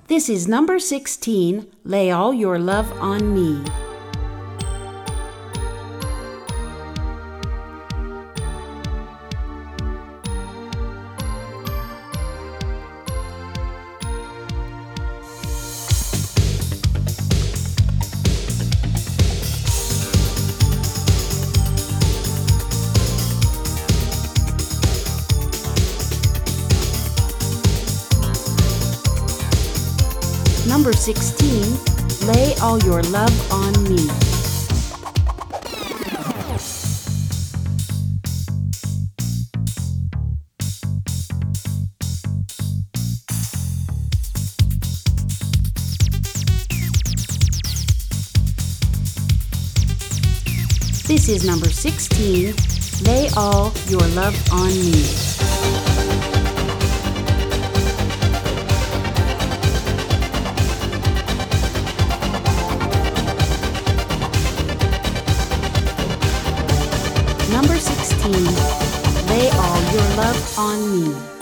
This is number 16, Lay All Your Love on Me. Number 16, Lay All Your Love on Me. This is number 16, Lay All Your Love on Me. Number 16, Lay All Your Love on Me.